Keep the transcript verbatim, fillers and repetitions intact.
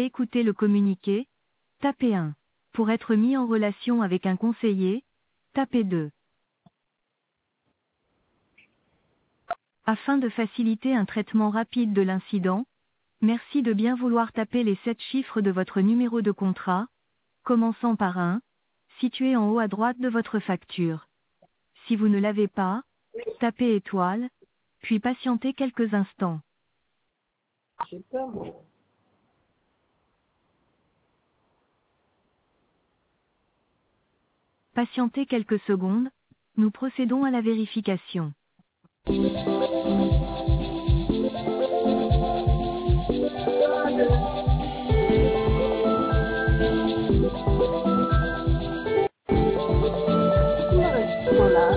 réécouter le communiqué, tapez un. Pour être mis en relation avec un conseiller, tapez deux. Afin de faciliter un traitement rapide de l'incident, merci de bien vouloir taper les sept chiffres de votre numéro de contrat, commençant par un, situé en haut à droite de votre facture. Si vous ne l'avez pas, tapez étoile, puis patientez quelques instants. J'ai peur. Patientez quelques secondes, nous procédons à la vérification. Voilà.